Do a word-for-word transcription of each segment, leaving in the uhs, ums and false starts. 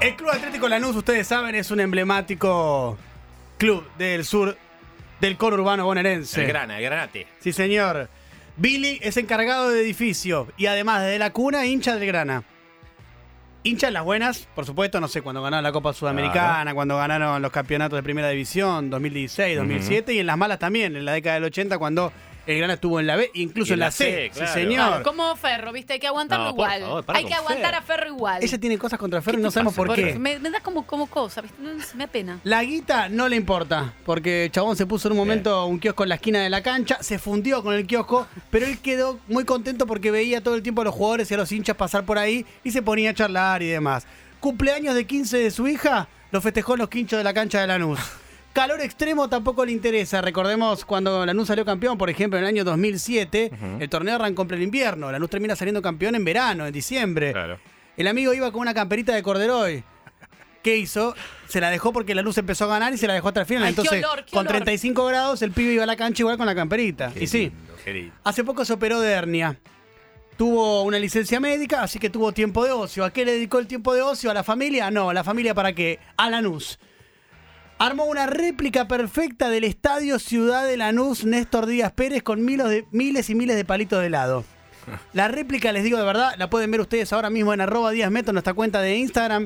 El Club Atlético Lanús, ustedes saben, es un emblemático club del sur del conurbano bonaerense. El grana, el granate. Sí, señor. Billy es encargado de edificio y además de la cuna, hincha del grana. Hincha en las buenas, por supuesto, no sé, cuando ganaron la Copa Sudamericana, claro. Cuando ganaron los campeonatos de Primera División, dos mil dieciséis, dos mil siete, uh-huh. Y en las malas también, en la década del ochenta, cuando el Grana estuvo en la B, incluso en la, la C, C claro. Sí, señor. Claro, como Ferro, ¿viste? Hay que aguantarlo no, igual. Favor, Hay que aguantar Ferro. a Ferro igual. Ella tiene cosas contra Ferro y no sabemos por qué. Me, me da como, como cosa, ¿viste? Me da pena. La guita no le importa, porque el chabón se puso en un momento un kiosco en la esquina de la cancha, se fundió con el kiosco, pero él quedó muy contento porque veía todo el tiempo a los jugadores y a los hinchas pasar por ahí y se ponía a charlar y demás. Cumpleaños de quince de su hija, lo festejó en los quinchos de la cancha de Lanús. Calor extremo tampoco le interesa. Recordemos cuando Lanús salió campeón, por ejemplo, en el año dos mil siete, uh-huh. El torneo arrancó en pleno invierno. Lanús termina saliendo campeón en verano, en diciembre. Claro. El amigo iba con una camperita de Corderoy. ¿Qué hizo? Se la dejó porque Lanús empezó a ganar y se la dejó hasta el final. Ay, entonces, qué olor, qué con olor. treinta y cinco grados, el pibe iba a la cancha igual con la camperita. Qué y sí, lindo, qué lindo. Hace poco se operó de hernia. Tuvo una licencia médica, así que tuvo tiempo de ocio. ¿A qué le dedicó el tiempo de ocio? ¿A la familia? No, ¿a la familia para qué? A Lanús. Armó una réplica perfecta del Estadio Ciudad de Lanús Néstor Díaz Pérez con miles, de, miles y miles de palitos de helado. La réplica, les digo de verdad, la pueden ver ustedes ahora mismo en arroba Díaz Meto, nuestra cuenta de Instagram.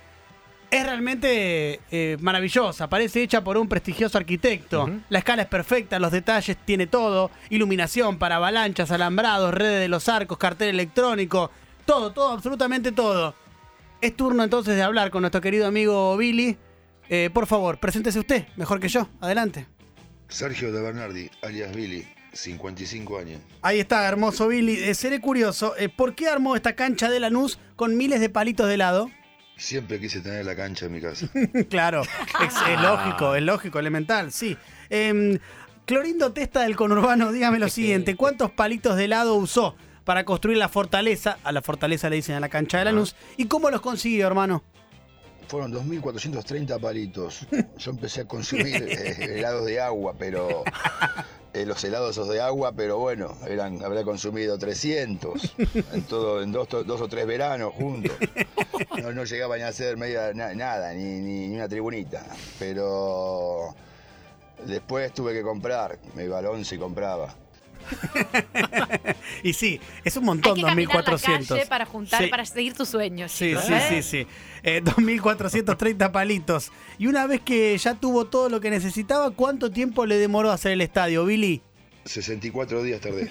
Es realmente eh, maravillosa, parece hecha por un prestigioso arquitecto. Uh-huh. La escala es perfecta, los detalles tiene todo. Iluminación para avalanchas, alambrados, redes de los arcos, cartel electrónico. Todo, todo, absolutamente todo. Es turno entonces de hablar con nuestro querido amigo Billy. Eh, por favor, preséntese usted, mejor que yo. Adelante. Sergio de Bernardi, alias Billy, cincuenta y cinco años. Ahí está, hermoso Billy. Eh, seré curioso, eh, ¿por qué armó esta cancha de Lanús con miles de palitos de helado? Siempre quise tener la cancha en mi casa. Claro, es, es lógico, es lógico, elemental, sí. Eh, Clorindo Testa del conurbano, dígame lo siguiente, ¿cuántos palitos de helado usó para construir la fortaleza? A la fortaleza le dicen a la cancha de Lanús. ¿Y cómo los consiguió, hermano? Fueron dos mil cuatrocientos treinta palitos. Yo empecé a consumir eh, helados de agua, pero... Eh, los helados esos de agua, pero bueno, eran, habrá consumido trescientos en todo, en dos, dos o tres veranos juntos. No, no llegaba ni a hacer media, na, nada, ni, ni, ni una tribunita. Pero después tuve que comprar, me iba al once y compraba. Y sí, es un montón, dos mil cuatrocientos. Hay que caminar la calle para juntar, sí. Para seguir tus sueños. Sí, chicos, sí, ¿eh? sí, sí. Eh, dos mil cuatrocientos treinta palitos. Y una vez que ya tuvo todo lo que necesitaba, ¿cuánto tiempo le demoró hacer el estadio, Billy? sesenta y cuatro días tardé.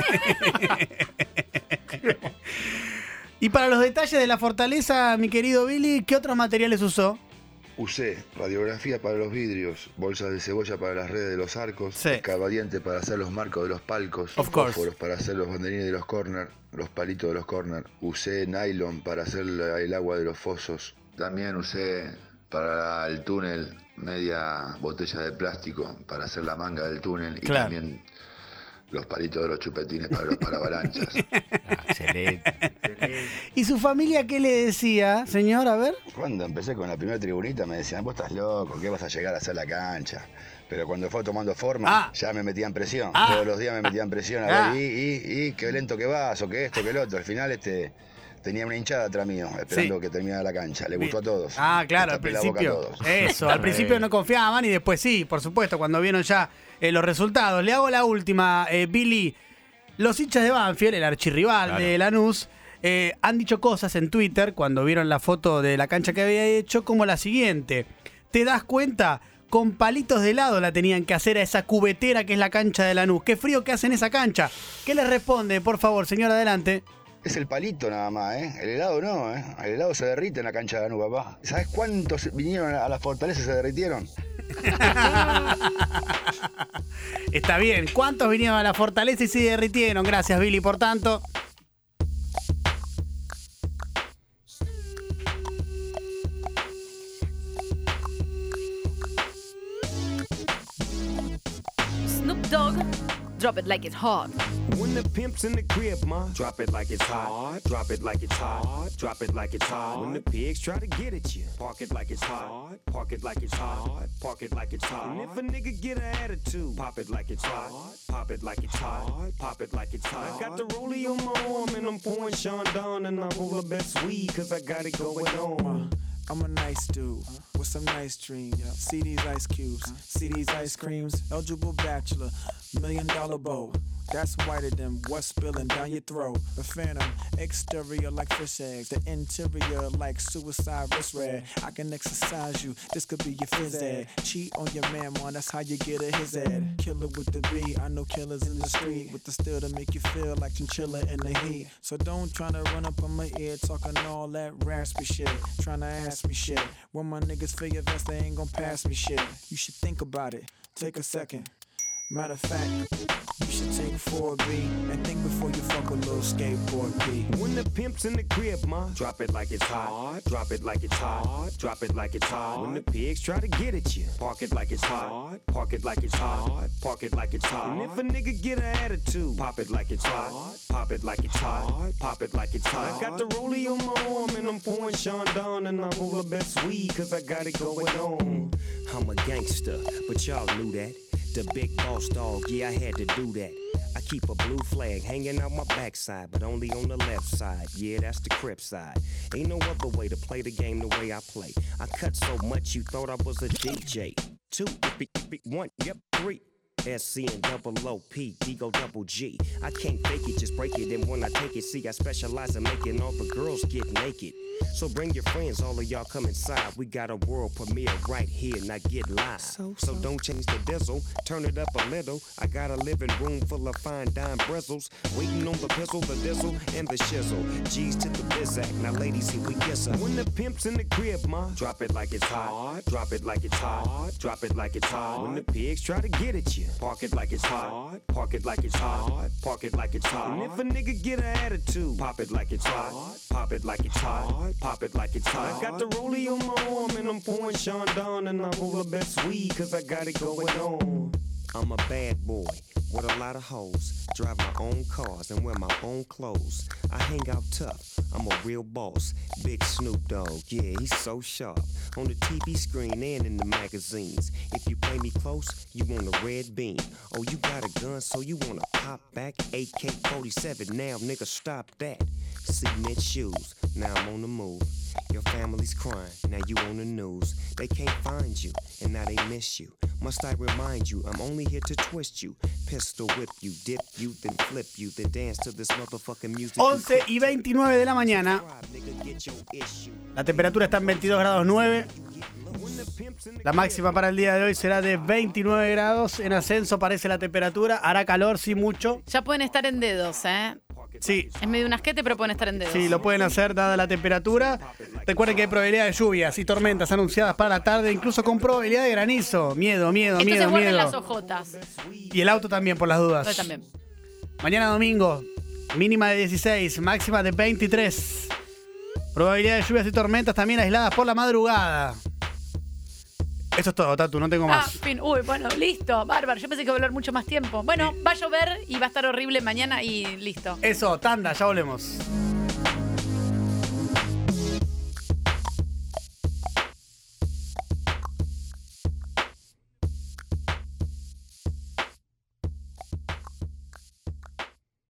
Y para los detalles de la fortaleza, mi querido Billy, ¿qué otros materiales usó? Usé radiografía para los vidrios, bolsas de cebolla para las redes de los arcos, sí. Escarbadiente para hacer los marcos de los palcos, fósforos para hacer los banderines de los corners, los palitos de los corners. Usé nylon para hacer el agua de los fosos. También usé para el túnel media botella de plástico para hacer la manga del túnel. Claro. Y también los palitos de los chupetines para los parabalanchas. Excelente. ¿Y su familia qué le decía, señor? A ver. Cuando empecé con la primera tribunita me decían, vos estás loco, ¿qué vas a llegar a hacer la cancha? Pero cuando fue tomando forma, ah. ya me metían presión. Ah. Todos los días me metían presión. A ah. ver, y, y, y, qué lento que vas, o que esto, que el otro. Al final este tenía una hinchada atrás mío, esperando sí. que terminara la cancha. Le gustó a todos. Ah, claro, al principio. Eso, al principio no confiaban y después sí, por supuesto, cuando vieron ya eh, los resultados. Le hago la última, eh, Billy. Los hinchas de Banfield, el archirrival claro. de Lanús, eh, han dicho cosas en Twitter cuando vieron la foto de la cancha que había hecho, como la siguiente. ¿Te das cuenta? Con palitos de helado la tenían que hacer a esa cubetera que es la cancha de Lanús. Qué frío que hace en esa cancha. ¿Qué les responde? Por favor, señor, adelante. Es el palito nada más, ¿eh? El helado no, ¿eh? El helado se derrite en la cancha de Lanús, papá. ¿Sabes cuántos vinieron a la fortaleza y se derritieron? Está bien. ¿Cuántos vinieron a la fortaleza y se derritieron? Gracias, Billy, por tanto. Snoop Dogg, drop it like it's hot. When the pimp's in the crib, ma, drop it like it's hot. Drop it like it's hot. Drop it like it's hot. When the pigs try to get at you, park it like it's hot. Park it like it's hot. Park it like it's hot. And if a nigga get an attitude, pop it like it's hot. Pop it like it's hot. Pop it like it's hot. I got the rollie on my arm and I'm pouring Sean Don and I'm all the best weed cause I got it going on. I'm a nice dude with some nice dreams. See these ice cubes, see these ice creams. Eligible bachelor, million dollar bow. That's whiter than what's spilling down your throat. The phantom, exterior like fish eggs. The interior like suicide wrist red. I can exercise you, this could be your phys ed. Cheat on your man, man, that's how you get a his ed. Killer with the B, I know killers in the street. With the steel to make you feel like chinchilla in the heat. So don't try to run up on my ear talking all that raspy shit. Trying to ask me shit. When my niggas feel your vest, they ain't gon' pass me shit. You should think about it, take a second. Matter of fact, you should take four B and think before you fuck a little skateboard B. When the pimp's in the crib, ma, drop it like it's hot. Drop it like it's hot. Drop it like it's hot. When the pigs try to get at you, park it like it's hot. Park it like it's hot. Park it like it's hot. And if a nigga get an attitude, pop it like it's hot. Pop it like it's hot. Pop it like it's hot. I got the rollie on my arm and I'm pouring Sean Don and I roll the best weed cause I got it going on. I'm a gangster, but y'all knew that. The big boss dog, yeah, I had to do that. I keep a blue flag hanging out my backside, but only on the left side. Yeah, that's the Crip side. Ain't no other way to play the game the way I play. I cut so much you thought I was a D J. Two, one, yep, three. S C and double O P, D go double G. I can't fake it, just break it. And when I take it, see, I specialize in making all the girls get naked. So bring your friends, all of y'all come inside. We got a world premiere right here, now get live. So, so. so don't change the diesel, turn it up a little. I got a living room full of fine dime bristles. Waiting on the pistol, the diesel, and the shizzle. G's to the bizac, now ladies, here we kiss her. When the pimp's in the crib, ma, drop it like it's hot. Drop it like it's hot. Drop it like it's hot. When the pigs try to get at you, park it like it's hot. Park it like it's hot. Park it like it's hot. And if a nigga get an attitude, pop it like it's hot. Pop it like it's hot. Pop it like it's hot. I got the rollie on my arm and I'm pouring Sean Don and I roll the best weed cause I got it going on. I'm a bad boy with a lot of hoes. Drive my own cars and wear my own clothes. I hang out tough, I'm a real boss. Big Snoop Dogg, yeah, he's so sharp. On the T V screen and in the magazines. If you play me close, you want a red beam. Oh, you got a gun, so you wanna pop back? A K forty-seven, now nigga stop that. Cement shoes, now I'm on the move. Your family's crying, now you on the news. They can't find you, and now they miss you. Must I remind you, I'm only here to twist you. Pistol whip you, dip you, then flip you, then dance to this motherfucking music. once y veintinueve de la mañana. La temperatura está en veintidós grados nueve. La máxima para el día de hoy será de veintinueve grados. En ascenso parece la temperatura. Hará calor, sí, mucho. Ya pueden estar en dedos, ¿eh? Sí. Es medio un asquete, pero pueden estar en dedos. Sí, lo pueden hacer dada la temperatura. Recuerden que hay probabilidad de lluvias y tormentas anunciadas para la tarde, incluso con probabilidad de granizo. Miedo, miedo, Entonces miedo, guarden miedo. las ojotas. Y el auto también, por las dudas. Yo también. Mañana domingo, mínima de dieciséis, máxima de veintitrés. Probabilidad de lluvias y tormentas también aisladas por la madrugada. Eso es todo, Tatu, no tengo más. Ah, fin. Uy, bueno, listo, bárbaro. Yo pensé que iba a hablar mucho más tiempo. Bueno, va a llover y va a estar horrible mañana y listo. Eso, tanda, ya volvemos.